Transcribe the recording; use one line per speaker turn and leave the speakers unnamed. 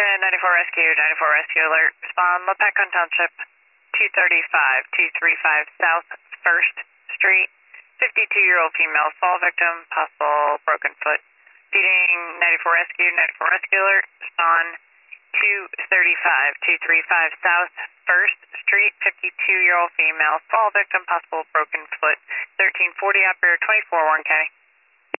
American 94 Rescue, 94 Rescue Alert. Respond, La Pecon Township, 235 South 1st Street. 52-year-old female fall victim, possible broken foot. Feeding 94 Rescue, 94 Rescue Alert. Respond, 235 South 1st Street. 52-year-old female fall victim, possible broken foot. 1340 operator 24 Warren County.